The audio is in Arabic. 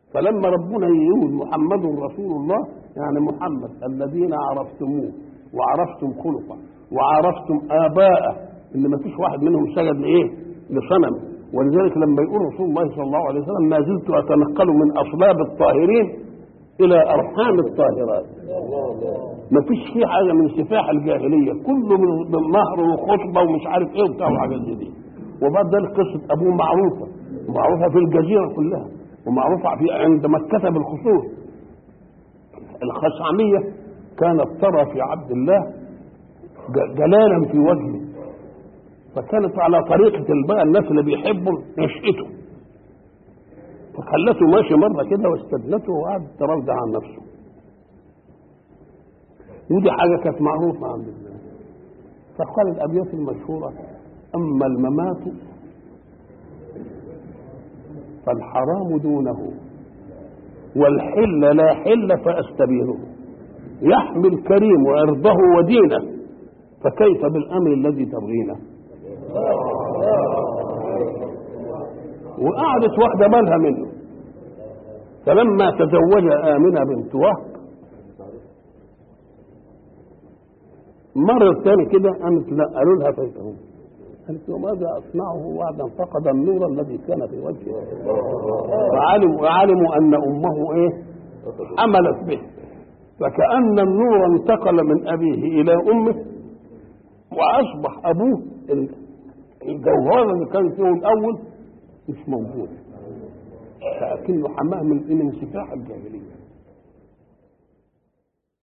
فلما ربنا يقول محمد رسول الله يعني محمد الذين عرفتموه وعرفتم خلقه وعرفتم آباءه اللي ما فيش واحد منهم سجد لإيه؟ لصنم. ولذلك لما يقول رسول الله صلى الله عليه وسلم ما زلت أتنقل من أصلاب الطاهرين إلى أرحام الطاهرات. ما فيش فيه حاجة من سفاح الجاهلية، كله من مهر وخطبة ومش عارف إيه وبتاع وحاجات زي دي. وبعد ذلك قصة أبوه معروفة في الجزيرة كلها، ومعروفة عند مكة بالخصوص. الخشعمية كانت ترى في عبد الله جلالا في وجهه، فكانت على طريقة بقى الناس اللي بيحبوا نشأته، فخلته ماشي مرة كده واستدلته وقعد تراجع عن نفسه. ودي حاجة كانت معروفة عند الله. فقال الأبيات المشهورة: أما الممات فالحرام دونه والحل لا حل فأستبينه، يحمي الكريم عرضه ودينه فكيف بالأمر الذي تبغينه. وقعدت واحدة بالها منه، فلما تزوج آمنة بنت وهب مرة ثانية كده قامت قالوا لها فيتهم، قالت له ماذا أصنعه بعد أن فقد النور الذي كان في وجهه. وعلموا أن أمه إيه؟ حملت به، فكأن النور انتقل من أبيه إلى أمه، وأصبح أبوه الجوهر اللي كان فيه الأول مش موجود، لكنه حماه من سفاح الجاهلية.